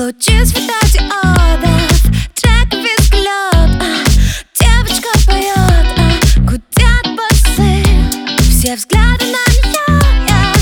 Лучи светодиодов, трек взгляд, девочка поет, гудят басы. Все взгляды на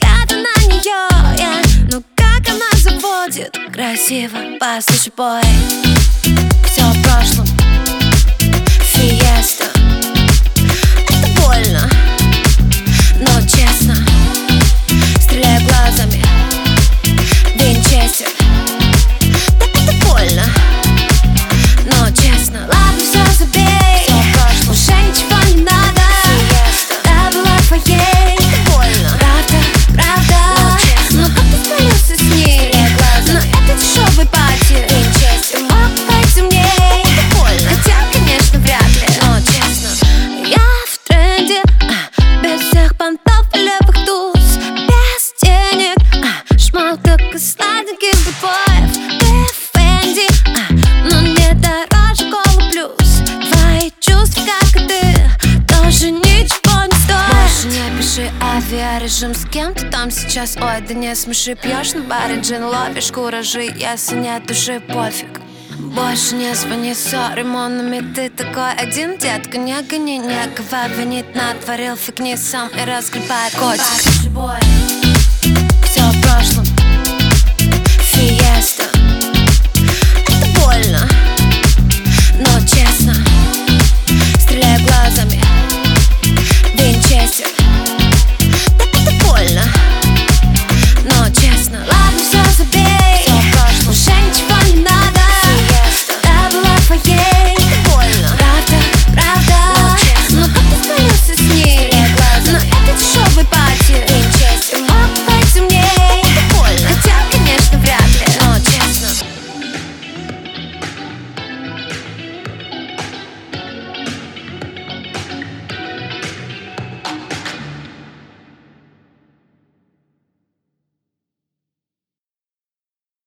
нее, ну как она заводит красиво. Послушай, бой, все в прошлом, фиеста. Это больно, но честно. Стреляй глазами, Винчестер. Да это больно, но честно. Ладно, все забей, все в прошлом, уже ничего не надо. Фиеста, да была твоей. Это больно, правда, но как ты спалился с ней? Но это дешевый пати, Винчестер. Мог быть умней. Это больно, хотя, конечно, вряд ли, но честно. Я в тренде, без всех понтов и левых туз, без денег, шмоток и сладеньких бэтбоев. Ты в Фенди, но не дороже Колы плюс. Твои чувства, как и ты, тоже ничего не стоят. Больше не пиши авиарежим, с кем ты там сейчас? Ой, да не смеши, пьешь на баре джин, ловишь куражи, если нет души, пофиг. Больше не звони, сори, монами, ты такой один, детка, не гони, некого винить, натворил фигни сам и разгребает котик. Все в прошлом, фиеста.